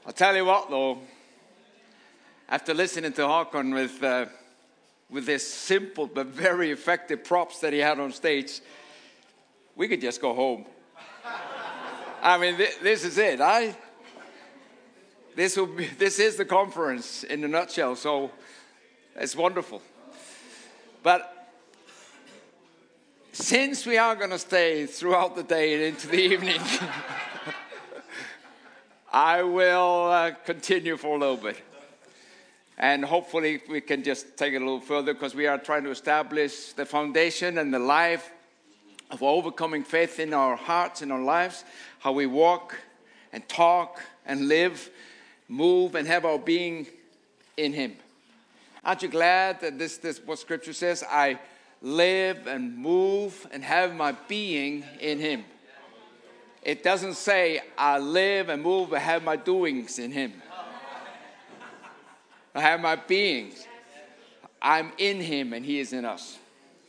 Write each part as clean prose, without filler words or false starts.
I'll tell you what, though, after listening to Håkon with this simple but very effective props that he had on stage, we could just go home. I mean, this is it. This is the conference in a nutshell, so it's wonderful. But since we are going to stay throughout the day and into the evening, I will continue for a little bit. And hopefully we can just take it a little further, because we are trying to establish the foundation and the life of overcoming faith in our hearts, in our lives, how we walk and talk and live, move and have our being in Him. Aren't you glad that this what Scripture says? I live and move and have my being in Him. It doesn't say I live and move and have my doings in Him. I have my beings. I'm in Him and He is in us.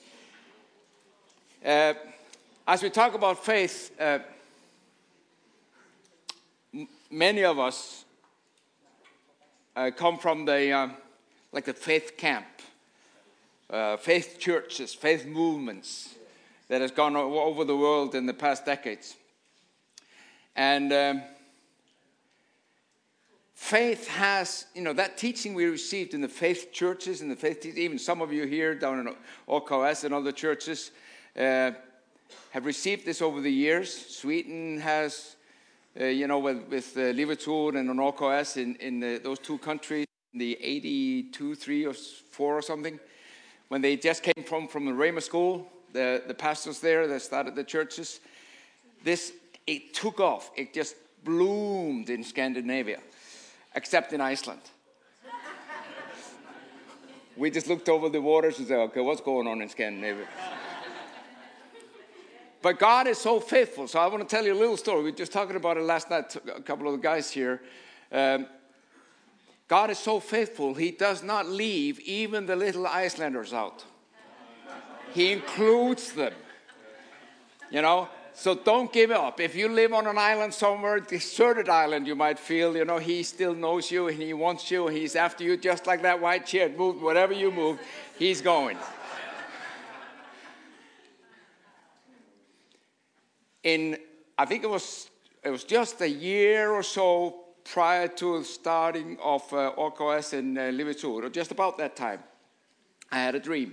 As we talk about faith, many of us come from the faith camp, faith churches, faith movements that has gone over the world in the past decades. And faith has, that teaching we received in the faith churches, in the faith, even some of you here down in OKS and other churches have received this over the years. Sweden has, with Liverpool and OKS in those two countries, in the 82, 3 or 4 or something, when they just came from the Rhema school, the pastors there that started the churches, it took off. It just bloomed in Scandinavia, except in Iceland. We just looked over the waters and said, okay, what's going on in Scandinavia? But God is so faithful. So I want to tell you a little story. We were just talking about it last night, a couple of the guys here. God is so faithful, He does not leave even the little Icelanders out. He includes them. So don't give up. If you live on an island somewhere, deserted island, you might feel, He still knows you and He wants you and He's after you, just like that white chair. Move, whatever you move, He's going. I think it was just a year or so prior to the starting of OKS in Liverpool, or just about that time, I had a dream.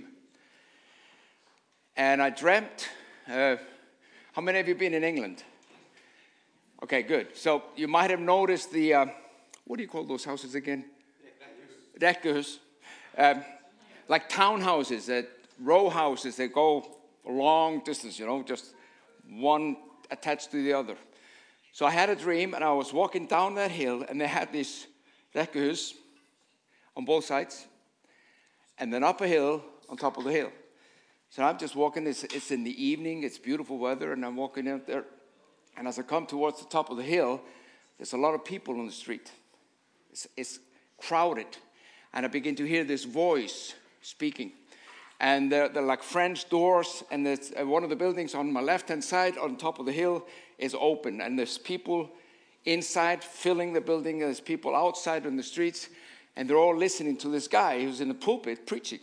And I dreamt. How many of you been in England? Okay, good. So you might have noticed the, what do you call those houses again? Rekkehus. Like townhouses, row houses that go a long distance, just one attached to the other. So I had a dream, and I was walking down that hill, and they had these rekkehus on both sides, and then up a hill on top of the hill. So I'm just walking, it's in the evening, it's beautiful weather, and I'm walking out there. And as I come towards the top of the hill, there's a lot of people on the street. It's crowded. And I begin to hear this voice speaking. And they're like French doors, and one of the buildings on my left-hand side on top of the hill is open. And there's people inside filling the building, and there's people outside on the streets, and they're all listening to this guy who's in the pulpit preaching.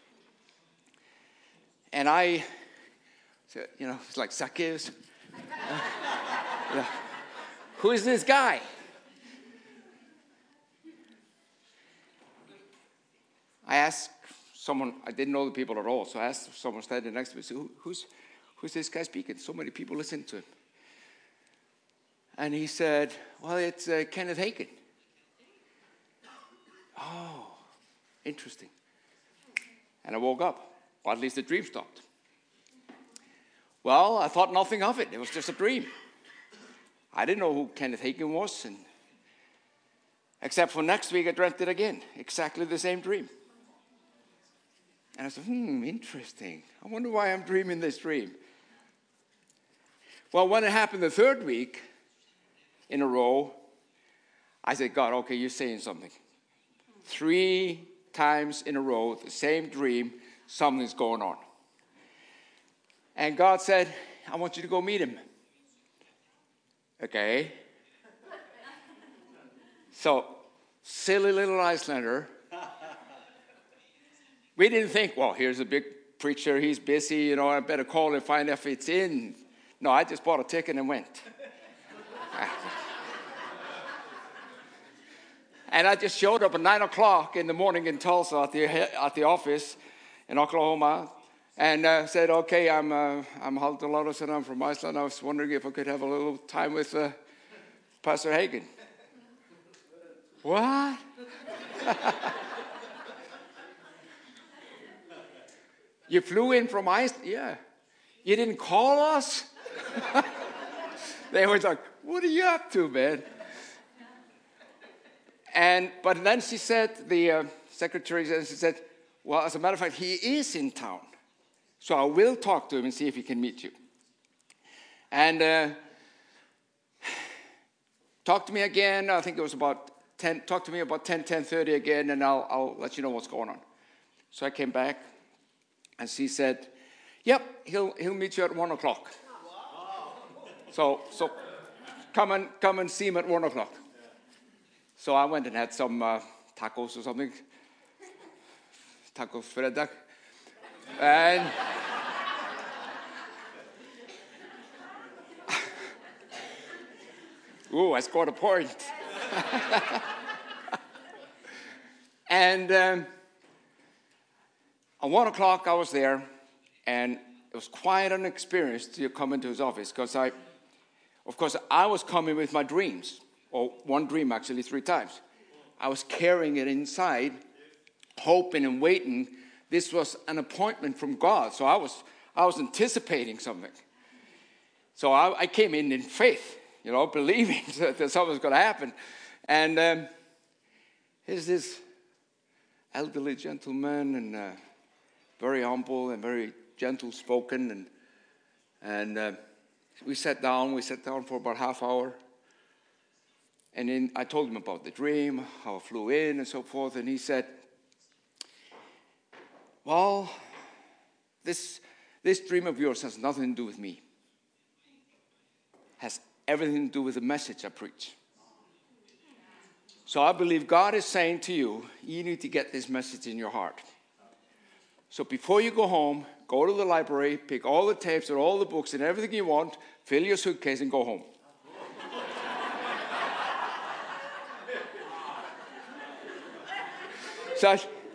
And I said, it's like Zacchaeus. Who is this guy? I asked someone, I didn't know the people at all, so I asked someone standing next to me, so who's this guy speaking? So many people listen to him. And he said, well, it's Kenneth Hagin. Oh, interesting. And I woke up. Or at least the dream stopped. Well, I thought nothing of it. It was just a dream. I didn't know who Kenneth Hagin was. Except for next week, I dreamt it again. Exactly the same dream. And I said, interesting. I wonder why I'm dreaming this dream. Well, when it happened the third week in a row, I said, God, okay, you're saying something. 3 times in a row, the same dream, something's going on. And God said, I want you to go meet him. Okay. So, silly little Icelander. We didn't think, well, here's a big preacher, he's busy, I better call and find if it's in. No, I just bought a ticket and went. And I just showed up at 9 o'clock in the morning in Tulsa at the office in Oklahoma, and said, okay, I'm Haldur Lárusson, I'm from Iceland. I was wondering if I could have a little time with Pastor Hagin. What? You flew in from Iceland? Yeah. You didn't call us? They were like, what are you up to, man? But then she said, the secretary said, well, as a matter of fact, he is in town. So I will talk to him and see if he can meet you. And talk to me again. I think it was about 10. Talk to me about 10:30 again, and I'll let you know what's going on. So I came back, and she said, yep, he'll meet you at 1 o'clock. So come and see him at 1 o'clock. So I went and had some tacos or something. Tacos fredag. And I scored a point. And at 1 o'clock I was there, and it was quite an experience to come into his office, because I was coming with my dreams, or one dream actually 3 times. I was carrying it inside, hoping and waiting. This was an appointment from God, so I was anticipating something. So I came in faith, believing that something was going to happen. And here's this elderly gentleman, and very humble and very gentle spoken, and we sat down for about half hour, and then I told him about the dream, how I flew in and so forth, and he said, well, this dream of yours has nothing to do with me. Has everything to do with the message I preach. So I believe God is saying to you, you need to get this message in your heart. So before you go home, go to the library, pick all the tapes and all the books and everything you want, fill your suitcase and go home. So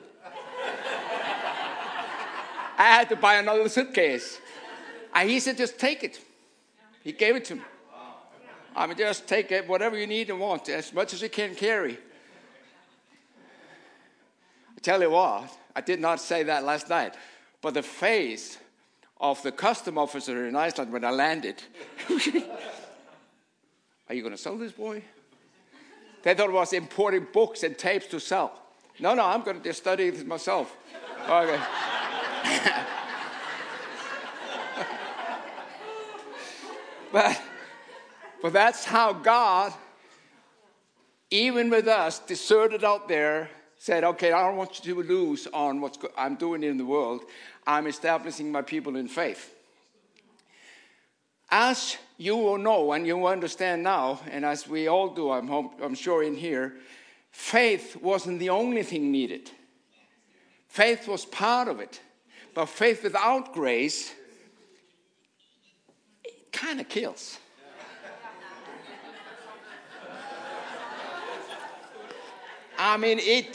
I had to buy another suitcase. And he said, just take it. He gave it to me. Just take it, whatever you need and want, as much as you can carry. I tell you what, I did not say that last night, but the face of the custom officer in Iceland when I landed, are you going to sell this boy? They thought it was importing books and tapes to sell. No, I'm going to just study this myself. Okay. But that's how God, even with us, deserted out there, said, okay, I don't want you to lose on what I'm doing in the world. I'm establishing my people in faith. As you will know and you understand now, and as we all do, I'm sure in here, faith wasn't the only thing needed. Faith was part of it. But faith without grace, it kind of kills. It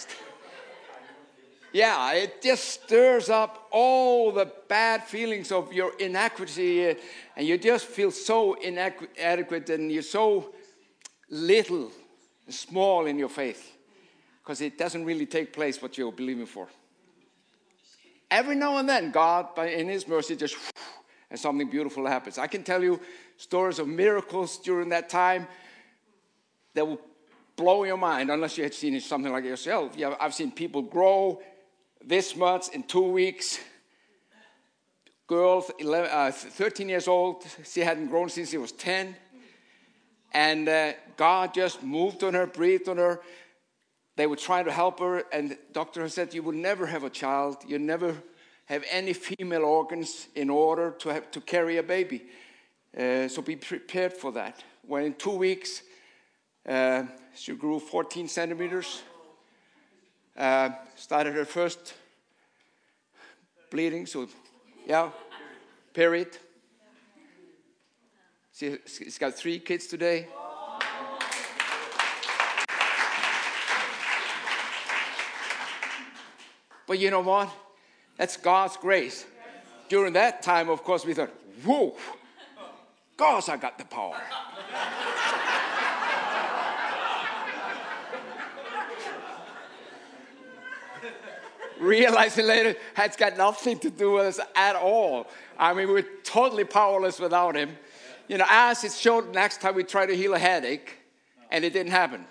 just stirs up all the bad feelings of your inadequacy, and you just feel so inadequate, and you're so little, small in your faith, because it doesn't really take place what you're believing for. Every now and then, God, in His mercy, just and something beautiful happens. I can tell you stories of miracles during that time that will blow your mind, unless you had seen something like it yourself. Yeah, I've seen people grow this much in 2 weeks. Girl, 13 years old, she hadn't grown since she was 10. And God just moved on her, breathed on her. They were trying to help her, and the doctor said, you will never have a child. You never have any female organs in order to carry a baby. So be prepared for that. When in 2 weeks, She grew 14 centimeters. Started her first bleeding, so yeah, period. She's got 3 kids today. But you know what? That's God's grace. During that time, of course, we thought, whoa, gosh, I got the power. Realizing later, it's got nothing to do with us at all. I mean, we're totally powerless without him. You know, as it showed next time we tried to heal a headache, and it didn't happen.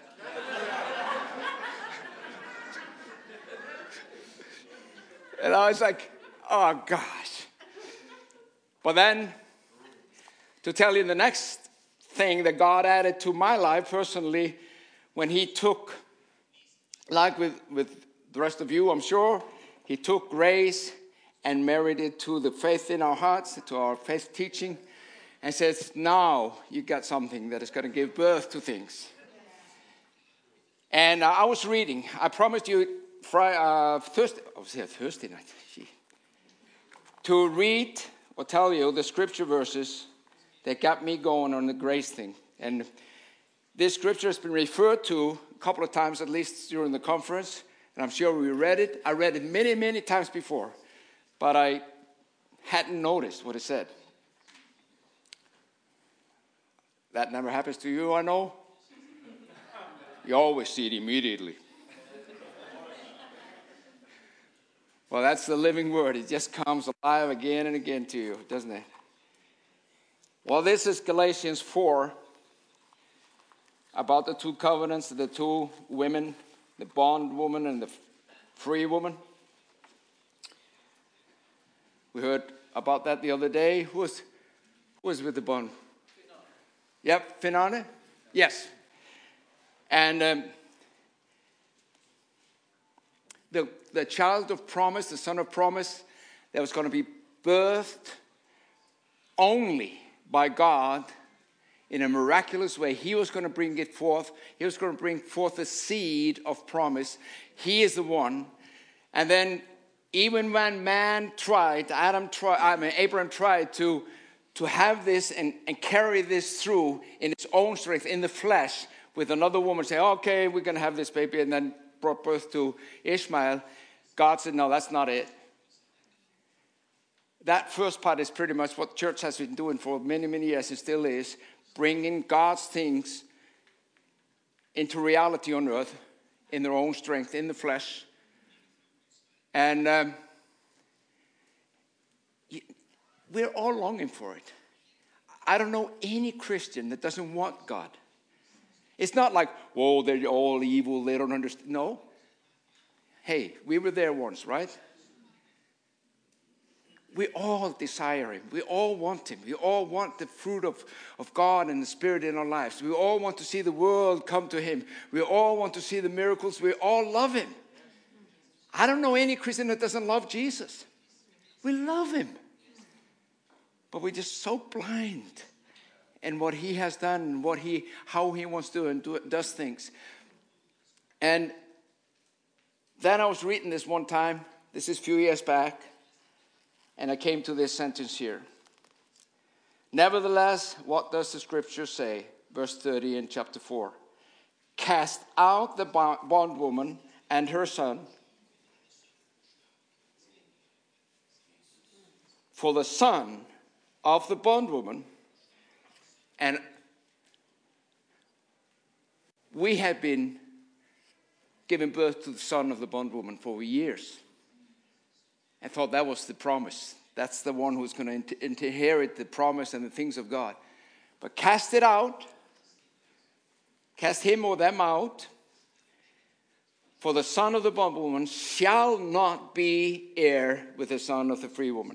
And I was like, oh, gosh. But then, to tell you the next thing that God added to my life personally, when he took, like with the rest of you, I'm sure, he took grace and married it to the faith in our hearts, to our faith teaching, and says, now you got something that is going to give birth to things. And I was reading. I promised you Thursday night. To read or tell you the scripture verses that got me going on the grace thing. And this scripture has been referred to a couple of times, at least during the conference. And I'm sure we read it. I read it many, many times before. But I hadn't noticed what it said. That never happens to you, I know. You always see it immediately. Well, that's the living word. It just comes alive again and again to you, doesn't it? Well, this is Galatians 4, about the 2 covenants, the 2 women, the bondwoman and the free woman. We heard about that the other day. Who was with the bond? Yep, Finane? Yes. And the child of promise, the son of promise, that was going to be birthed only by God in a miraculous way. He was going to bring it forth. He was going to bring forth the seed of promise. He is the one. And then even when man tried, Abraham tried to have this and carry this through in its own strength, in the flesh, with another woman, say, okay, we're going to have this baby, and then brought birth to Ishmael. God said, no, that's not it. That first part is pretty much what church has been doing for many, many years. It still is, bringing God's things into reality on earth in their own strength, in the flesh. And we're all longing for it. I don't know any Christian that doesn't want God. It's not like, whoa, they're all evil, they don't understand. No. Hey, we were there once, right? We all desire him. We all want him. We all want the fruit of God and the Spirit in our lives. We all want to see the world come to him. We all want to see the miracles. We all love him. I don't know any Christian that doesn't love Jesus. We love him. But we're just so blind in what he has done and how he wants to do and does things. And then I was reading this one time. This is a few years back. And I came to this sentence here. Nevertheless, what does the scripture say? Verse 30 in chapter 4. Cast out the bondwoman and her son. For the son of the bondwoman, and we had been giving birth to the son of the bondwoman for years. I thought that was the promise. That's the one who's going to inherit the promise and the things of God. But cast it out. Cast him or them out. For the son of the bondwoman shall not be heir with the son of the free woman.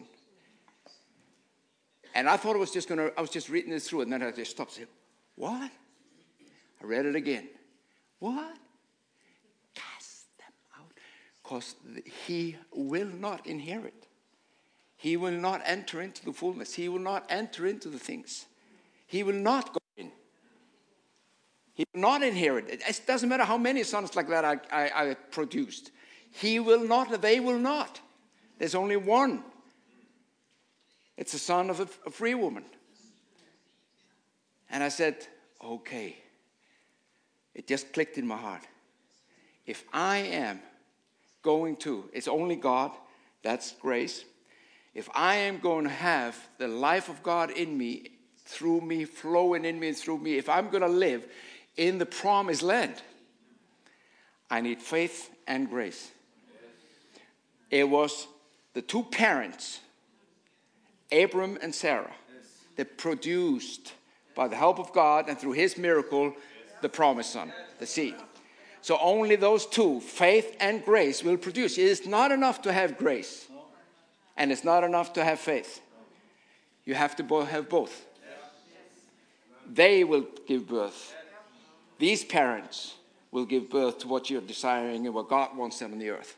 And I thought I was just reading this through, and then I just stopped and said, what? I read it again. What? Cast them out. Because he will not inherit. He will not enter into the fullness. He will not enter into the things. He will not go in. He will not inherit it. It doesn't matter how many sons like that I produced. He will not, they will not. There's only one. It's the son of a free woman. And I said, okay. It just clicked in my heart. If I am going to, it's only God, that's grace. If I am going to have the life of God in me, through me, flowing in me and through me, if I'm going to live in the promised land, I need faith and grace. It was the two parents, Abram and Sarah, that produced, by the help of God and through his miracle, the promised son, the seed. So only those two, faith and grace, will produce. It is not enough to have grace, and it's not enough to have faith. You have to have both. They will give birth. These parents will give birth to what you're desiring and what God wants on the earth.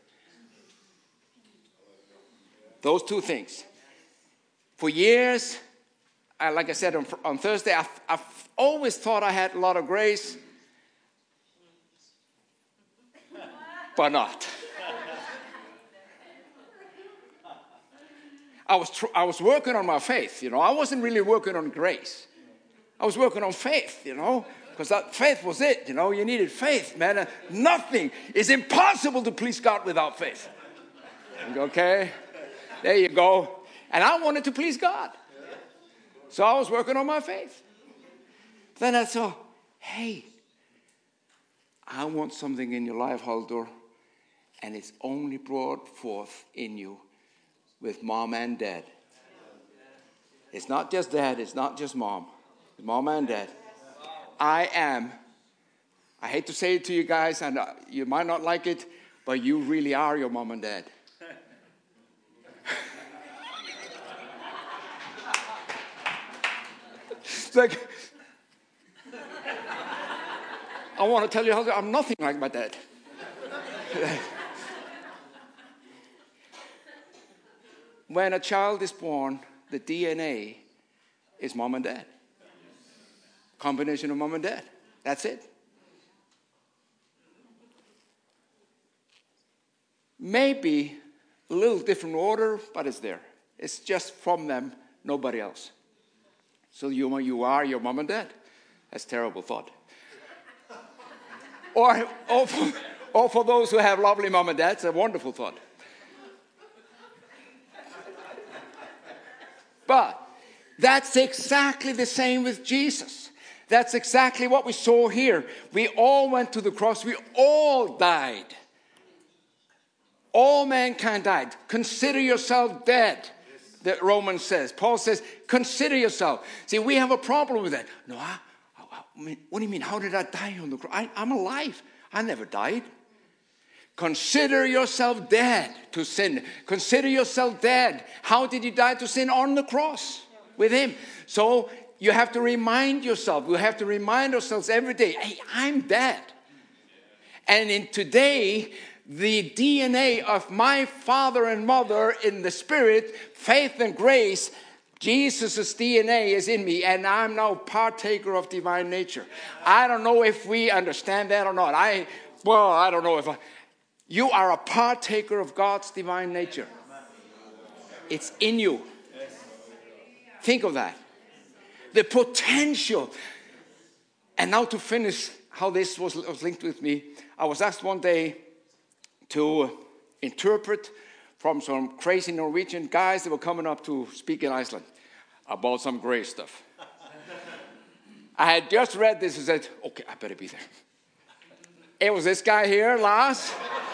Those two things. For years, like I said on Thursday, I've always thought I had a lot of grace, but not. I was working on my faith, I wasn't really working on grace. I was working on faith, because that faith was it, You needed faith, man. Nothing is impossible to please God without faith. Okay? There you go. And I wanted to please God. So I was working on my faith. Then I thought, hey, I want something in your life, Haldor, and it's only brought forth in you with mom and dad. It's not just dad, it's not just mom. It's mom and dad. I hate to say it to you guys, and you might not like it, but you really are your mom and dad. It's like, I want to tell you how I'm nothing like my dad. When a child is born, the DNA is mom and dad. Combination of mom and dad. That's it. Maybe a little different order, but it's there. It's just from them, nobody else. So you are your mom and dad. That's a terrible thought. Or for those who have lovely mom and dads, a wonderful thought. But that's exactly the same with Jesus. That's exactly what we saw here. We all went to the cross. We all died. All mankind died. Consider yourself dead, that Romans says. Paul says, consider yourself. See, we have a problem with that. No, what do you mean? How did I die on the cross? I'm alive. I never died. Consider yourself dead to sin. Consider yourself dead. How did you die to sin? On the cross with him. So you have to remind yourself. We have to remind ourselves every day, hey, I'm dead. And in today, the DNA of my father and mother in the spirit, faith and grace, Jesus' DNA is in me, and I'm now partaker of divine nature. I don't know if we understand that or not. I don't know if you are a partaker of God's divine nature. It's in you. Think of that. The potential. And now to finish how this was linked with me, I was asked one day to interpret from some crazy Norwegian guys that were coming up to speak in Iceland about some grace stuff. I had just read this and said, okay, I better be there. It was this guy here, Lars,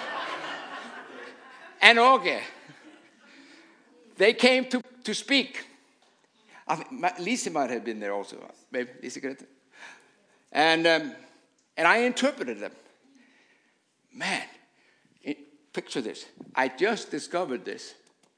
and Åge. They came to speak. I think Lise might have been there also. Maybe Lise Grete. And I interpreted them. Man, picture this. I just discovered this.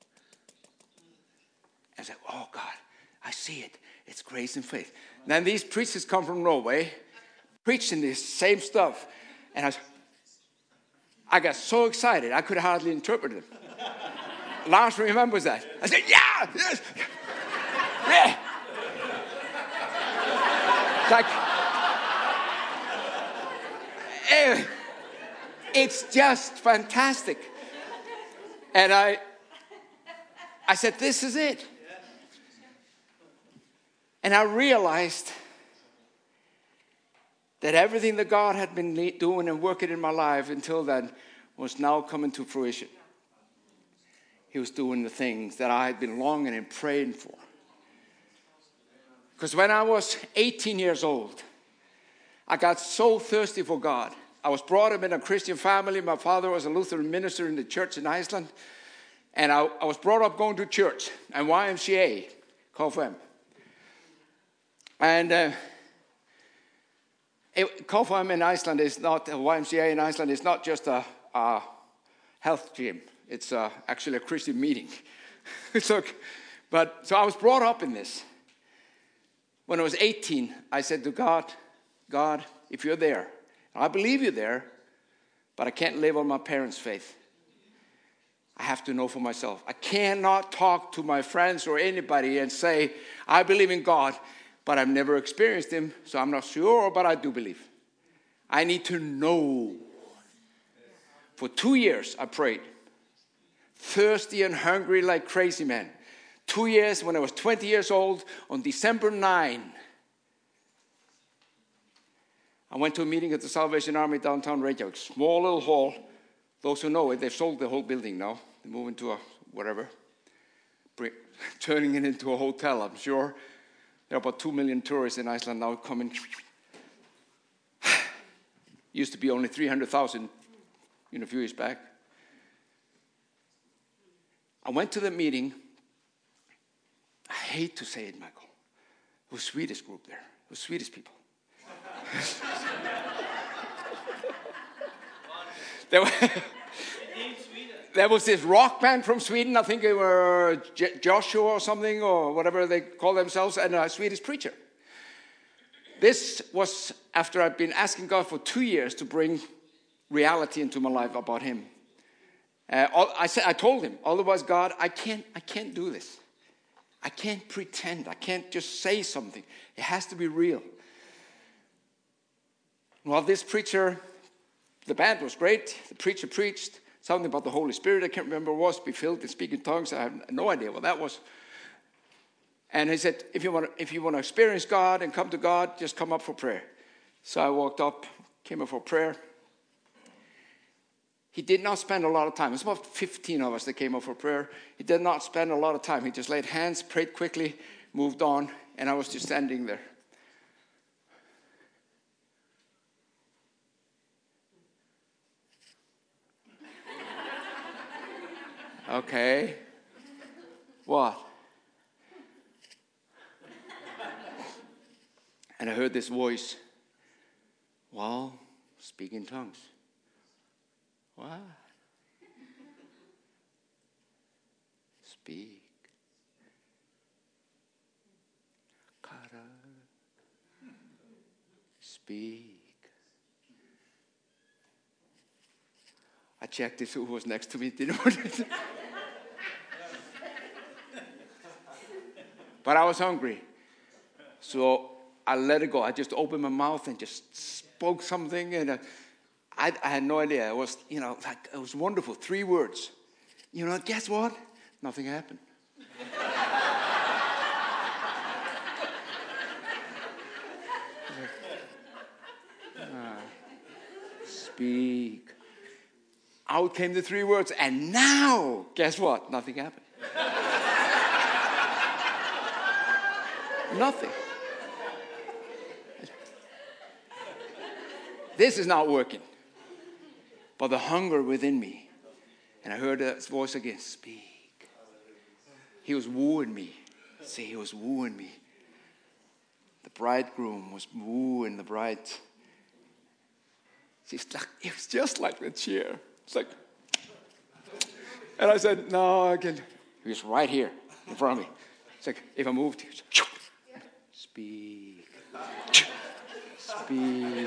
I said, oh God, I see it. It's grace and faith. Then these preachers come from Norway, preaching this same stuff. And I got so excited, I could hardly interpret it. Lars remembers that. I said, yeah, yes, yeah. It's like, It's just fantastic. And I said, this is it. And I realized that everything that God had been doing and working in my life until then was now coming to fruition. He was doing the things that I had been longing and praying for. Because when I was 18 years old, I got so thirsty for God. I was brought up in a Christian family. My father was a Lutheran minister in the church in Iceland. And I was brought up going to church and YMCA, KFUM. And KFUM in Iceland is not, YMCA in Iceland is not just a health gym. It's actually a Christian meeting. So I was brought up in this. When I was 18, I said to God, God, if you're there, I believe you're there, but I can't live on my parents' faith. I have to know for myself. I cannot talk to my friends or anybody and say, I believe in God, but I've never experienced him, so I'm not sure, but I do believe. I need to know. For 2 years, I prayed. Thirsty and hungry like crazy man. 2 years, when I was 20 years old, on December 9, I went to a meeting at the Salvation Army downtown Reykjavik. Small little hall. Those who know it, they've sold the whole building now. They move into a whatever. Turning it into a hotel, I'm sure. There are about 2 million tourists in Iceland now coming. Used to be only 300,000 a few years back. I went to the meeting. I hate to say it, Michael. It was a Swedish group there. It was Swedish people. There was this rock band from Sweden. I think they were Joshua or something, or whatever they call themselves, and a Swedish preacher. This was after I'd been asking God for 2 years to bring reality into my life about him. I told him, otherwise, God, I can't do this. I can't pretend. I can't just say something. It has to be real. Well, this preacher, the band was great. The preacher preached something about the Holy Spirit. I can't remember what it was. Be filled and speak in tongues. I have no idea what that was. And he said, if you want to experience God and come to God, just come up for prayer. So I walked up, came up for prayer. He did not spend a lot of time. It was about 15 of us that came up for prayer. He did not spend a lot of time. He just laid hands, prayed quickly, moved on, and I was just standing there. Okay. What? And I heard this voice. Well, speak in tongues. What? Speak. Kara. Speak. I checked if who was next to me. But I was hungry. So I let it go. I just opened my mouth and just spoke something. And I had no idea. It was, it was wonderful. 3 words. Guess what? Nothing happened. Speak. Out came the 3 words. And now, guess what? Nothing happened. Nothing. This is not working. But the hunger within me. And I heard his voice again. Speak. He was wooing me. See, he was wooing me. The bridegroom was wooing the bride. It was just like the chair. It's like, and I said, no, I can. He was right here in front of me. It's like, if I moved, he was, speak. Speak.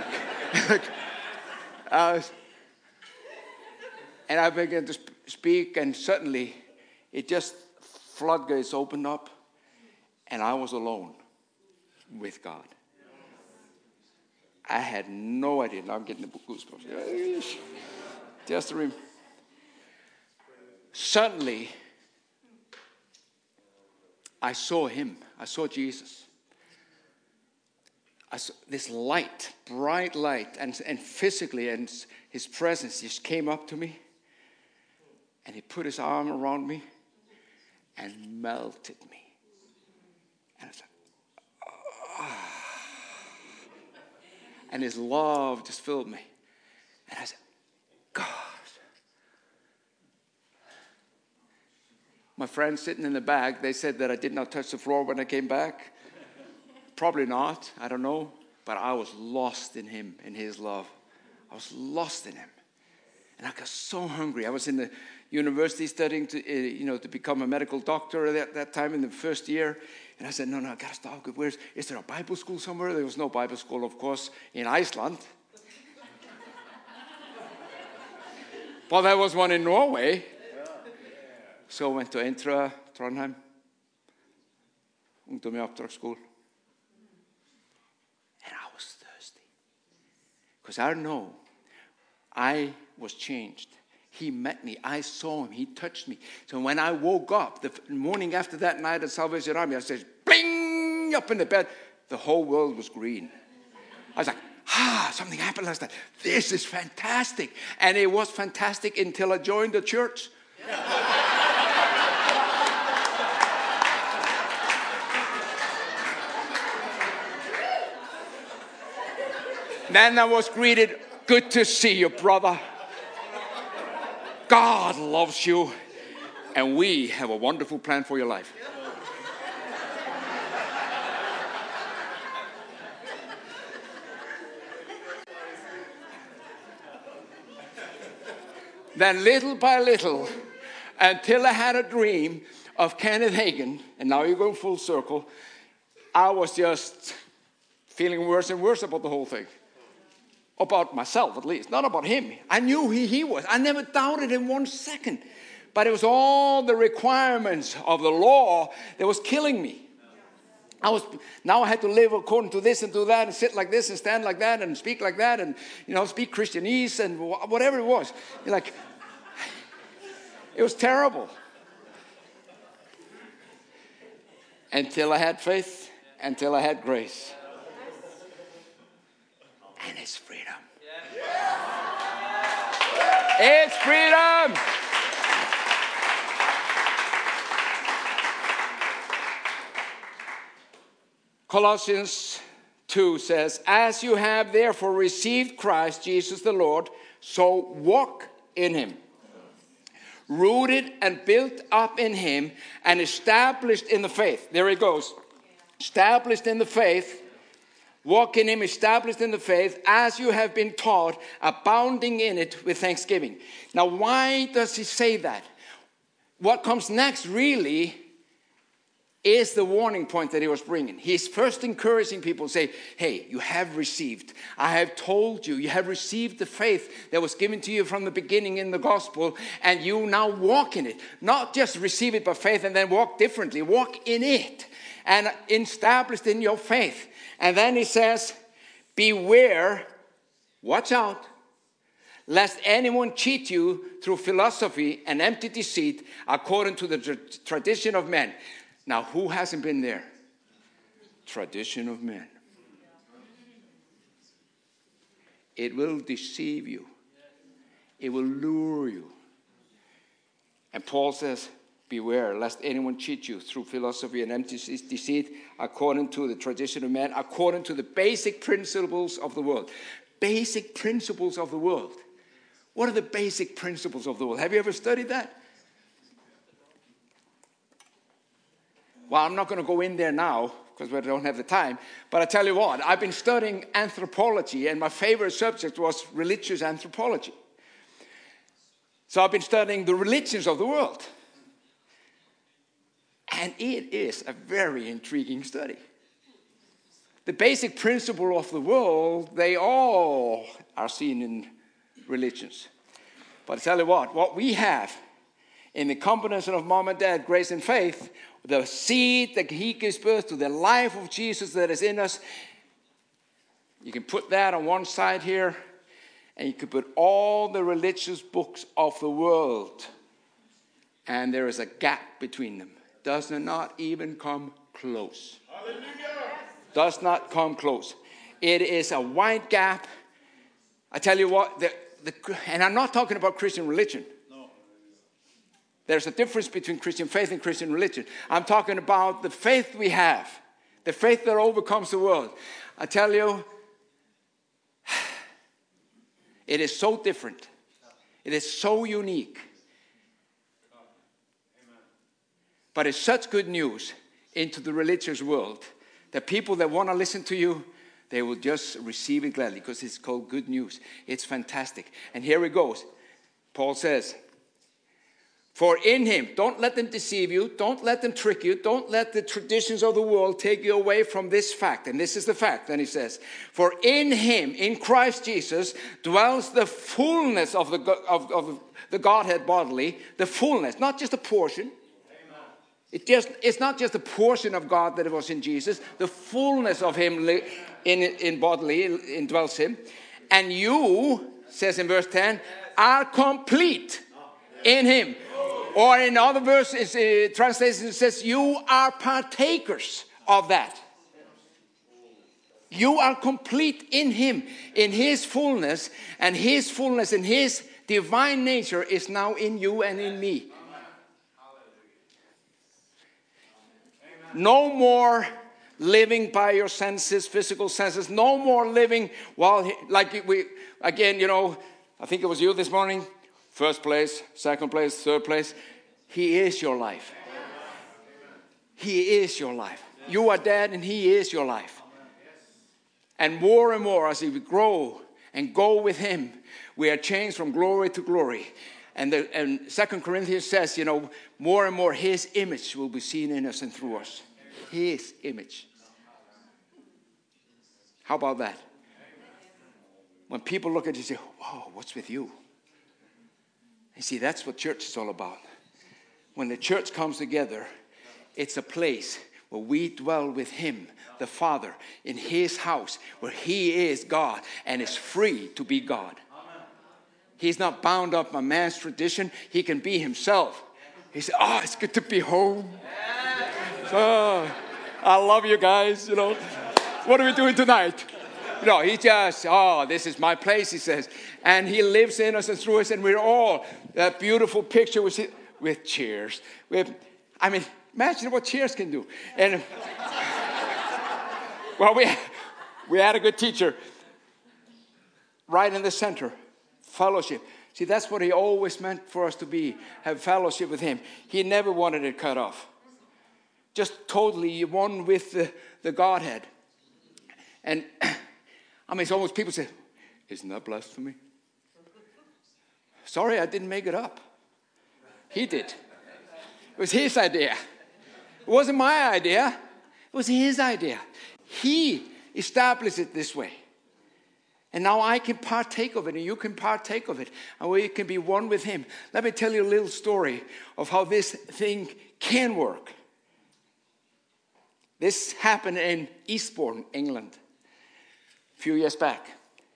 And I began to speak, and suddenly it just floodgates opened up, and I was alone with God. I had no idea. Now I'm getting the goosebumps. Just to remember. Suddenly, I saw him. I saw Jesus. I saw this light, bright light, and physically, and his presence just came up to me, and he put his arm around me and melted me. And I was like, oh. And his love just filled me. And I said, God. My friends sitting in the back, they said that I did not touch the floor when I came back. Probably not, I don't know. But I was lost in him, in his love. I was lost in him. And I got so hungry. I was in the university studying to become a medical doctor at that time in the first year. And I said, no, I got to stop. Is there a Bible school somewhere? There was no Bible school, of course, in Iceland. But there was one in Norway. So I went to Entra, Trondheim, Ungdom I Oppdragsskole. And I was thirsty. Because I know I was changed. He met me. I saw him. He touched me. So when I woke up, the morning after that night at Salvation Army, I said, bling, up in the bed. The whole world was green. I was like, something happened last night. This is fantastic. And it was fantastic until I joined the church. Then I was greeted, good to see you, brother. God loves you, and we have a wonderful plan for your life. Then little by little, until I had a dream of Kenneth Hagin, and now you're going full circle, I was just feeling worse and worse about the whole thing. About myself, at least. Not about him. I knew who he was. I never doubted him 1 second. But it was all the requirements of the law that was killing me. Now I had to live according to this and do that, and sit like this and stand like that and speak like that, and speak Christianese and whatever it was. Like, it was terrible. Until I had faith, until I had grace. And it's freedom. It's freedom. Colossians 2 says, as you have therefore received Christ Jesus the Lord, so walk in him. Rooted and built up in him and established in the faith. There it goes. Established in the faith. Walk in him, established in the faith, as you have been taught, abounding in it with thanksgiving. Now, why does he say that? What comes next really is the warning point that he was bringing. He's first encouraging people to say, hey, you have received. I have told you, you have received the faith that was given to you from the beginning in the gospel, and you now walk in it. Not just receive it by faith and then walk differently. Walk in it and established in your faith. And then he says, beware, watch out, lest anyone cheat you through philosophy and empty deceit according to the tradition of men. Now, who hasn't been there? Tradition of men. It will deceive you. It will lure you. And Paul says, beware, lest anyone cheat you through philosophy and empty deceit, according to the tradition of man, according to the basic principles of the world. Basic principles of the world. What are the basic principles of the world? Have you ever studied that? Well, I'm not going to go in there now, because we don't have the time. But I tell you what, I've been studying anthropology, and my favorite subject was religious anthropology. So I've been studying the religions of the world. And it is a very intriguing study. The basic principle of the world, they all are seen in religions. But I tell you what we have in the combination of mom and dad, grace and faith, the seed that he gives birth to, the life of Jesus that is in us, You can put that on one side here, and you can put all the religious books of the world, and there is a gap between them. Does not even come close. Hallelujah. Does not come close. It is a wide gap. I tell you what, and I'm not talking about Christian religion. No. There's a difference between Christian faith and Christian religion. I'm talking about the faith we have, the faith that overcomes the world. I tell you, it is so different. It is so unique. But it's such good news into the religious world that people that want to listen to you, they will just receive it gladly because it's called good news. It's fantastic. And here it goes. Paul says, for in him, don't let them deceive you. Don't let them trick you. Don't let the traditions of the world take you away from this fact. And this is the fact. Then he says, for in him, in Christ Jesus, dwells the fullness of the Godhead bodily. The fullness, not just a portion. It's not just a portion of God that was in Jesus. The fullness of him in bodily indwells him. And you, says in verse 10, are complete in him. Or in other verses, translation says, you are partakers of that. You are complete in him, in his fullness. And his fullness and his divine nature is now in you and in me. No more living by your senses, physical senses. No more living while, I think it was you this morning. First place, second place, third place. He is your life. He is your life. You are dead and he is your life. And more as we grow and go with him, we are changed from glory to glory. And 2 Corinthians says, more and more his image will be seen in us and through us. His image. How about that? When people look at you and say, wow, what's with you? You see, that's what church is all about. When the church comes together, it's a place where we dwell with him, the Father, in his house, where he is God and is free to be God. He's not bound up by man's tradition. He can be himself. He said, it's good to be home. Oh, I love you guys, What are we doing tonight? He just, this is my place, he says. And he lives in us and through us, and we're all that beautiful picture with cheers. Imagine what cheers can do. And, well, we had a good teacher right in the center, fellowship. See, that's what he always meant for us to be, have fellowship with him. He never wanted it cut off. Just totally one with the Godhead. And it's almost people say, isn't that blasphemy? Sorry, I didn't make it up. He did. It was his idea. It wasn't my idea. It was his idea. He established it this way. And now I can partake of it, and you can partake of it. And we can be one with him. Let me tell you a little story of how this thing can work. This happened in Eastbourne, England, a few years back.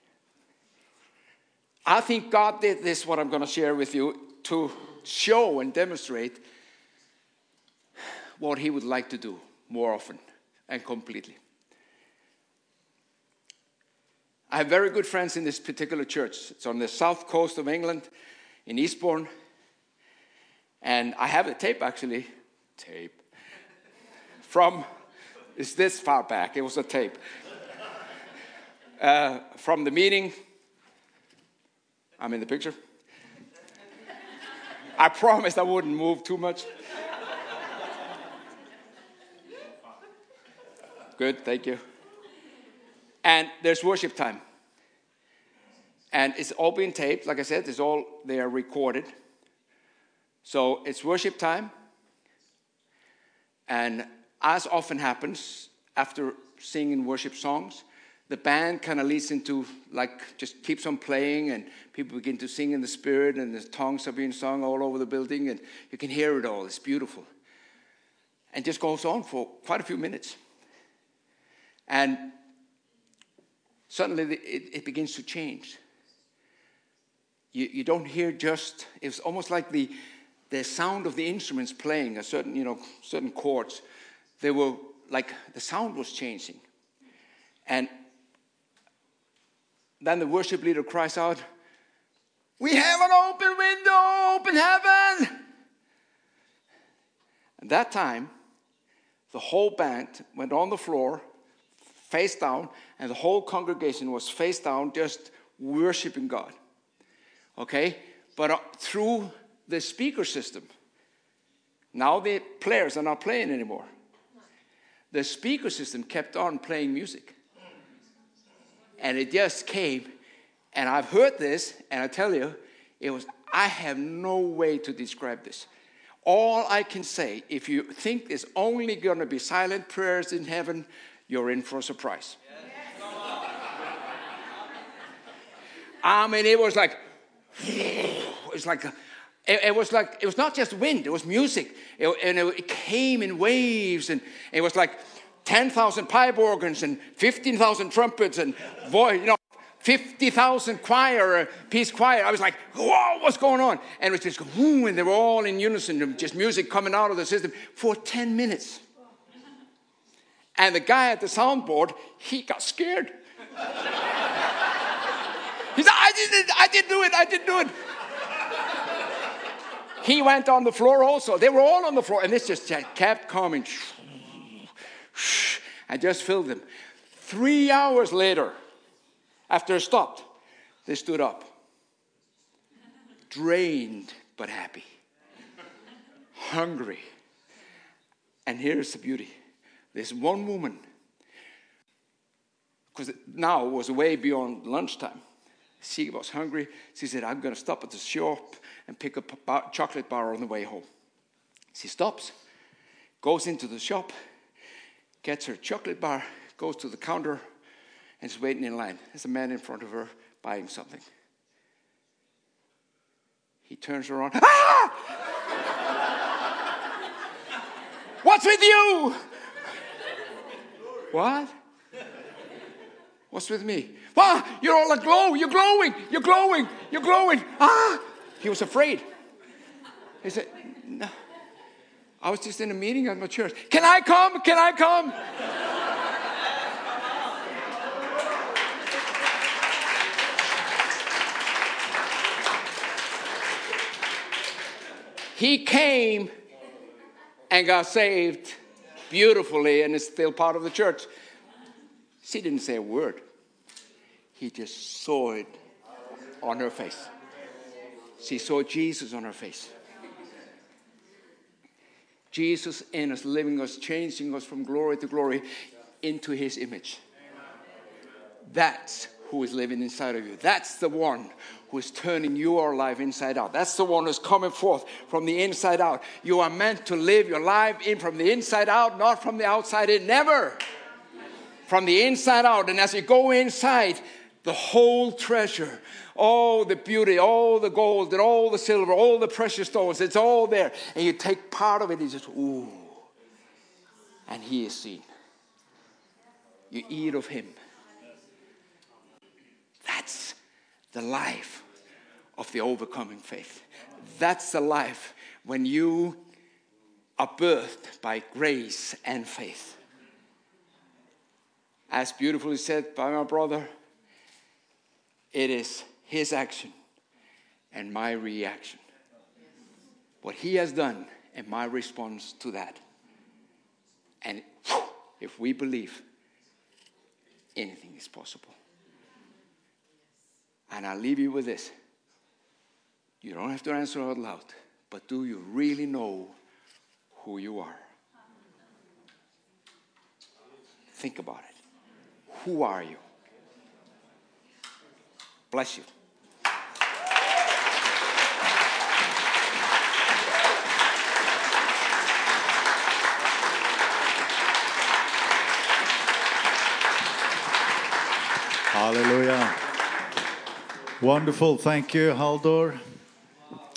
I think God did this, what I'm going to share with you, to show and demonstrate what he would like to do more often and completely. I have very good friends in this particular church. It's on the south coast of England, in Eastbourne. And I have a tape, actually. It's this far back. It was a tape. From the meeting. I'm in the picture. I promised I wouldn't move too much. Good, thank you. And there's worship time. And it's all being taped. Like I said, they are recorded. So it's worship time. And as often happens, after singing worship songs, the band kind of leads into, just keeps on playing, and people begin to sing in the spirit, and the tongues are being sung all over the building, and you can hear it all. It's beautiful. And just goes on for quite a few minutes. And suddenly it begins to change. You don't hear just, it's almost like the sound of the instruments playing a certain chords. They were like, the sound was changing. And then the worship leader cries out, "We have an open window, open heaven." At that time, the whole band went on the floor, face down, and the whole congregation was face down, just worshiping God. Okay? But through the speaker system, now the players are not playing anymore. The speaker system kept on playing music. And it just came, and I've heard this, and I tell you, I have no way to describe this. All I can say, if you think there's only going to be silent prayers in heaven, you're in for a surprise. I mean, it was like, it was not just wind, it was music. It came in waves, and it was like 10,000 pipe organs and 15,000 trumpets and 50,000 piece choir. I was like, whoa, what's going on? And it was just, whoo, and they were all in unison, just music coming out of the system for 10 minutes. And the guy at the soundboard, he got scared. He said, I didn't do it. He went on the floor also. They were all on the floor, and this just kept coming. I just filled them. 3 hours later, after it stopped, they stood up. Drained, but happy. Hungry. And here's the beauty. There's one woman, because now it was way beyond lunchtime. She was hungry. She said, "I'm going to stop at the shop and pick up a chocolate bar on the way home." She stops, goes into the shop, gets her chocolate bar, goes to the counter, and is waiting in line. There's a man in front of her buying something. He turns around. "Ah! What's with you?" "What? What's with me?" "Wow, you're all aglow. You're glowing. Ah!" He was afraid. He said, "No, I was just in a meeting at my church. Can I come? He came and got saved beautifully and is still part of the church. She didn't say a word. He just saw it on her face. She saw Jesus on her face. Jesus in us, living us, changing us from glory to glory into his image. That's who is living inside of you. That's the one who is turning your life inside out. That's the one who's coming forth from the inside out. You are meant to live your life from the inside out, not from the outside in. Never. From the inside out. And as you go inside, the whole treasure, all the beauty, all the gold and all the silver, all the precious stones, it's all there. And you take part of it and just, ooh. And he is seen. You eat of him. That's the life of the overcoming faith. That's the life when you are birthed by grace and faith. As beautifully said by my brother, it is his action and my reaction. What he has done and my response to that. And if we believe, anything is possible. And I'll leave you with this. You don't have to answer out loud, but do you really know who you are? Think about it. Who are you? Bless you. Hallelujah. Wonderful. Thank you, Haldor.